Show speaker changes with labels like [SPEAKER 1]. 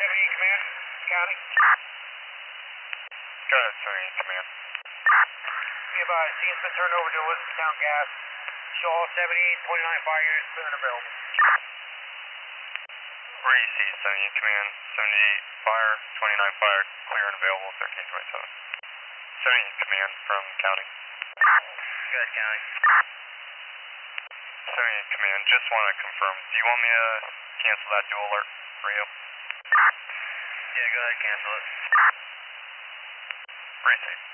[SPEAKER 1] 78 Command, County.
[SPEAKER 2] Go ahead, 78 Command.
[SPEAKER 1] Be advised, scene's been turned over to Elizabethtown Gas. Show all 78.9 fire units clear and available.
[SPEAKER 2] Where you see 78 Command, 78 fire, 29 fire, clear and available, 1327. 78 Command from County.
[SPEAKER 1] Go ahead, County.
[SPEAKER 2] 78 Command, just want to confirm, do you want me to cancel that dual alert for you?
[SPEAKER 1] Yeah, go ahead, cancel it.
[SPEAKER 2] Pretty safe.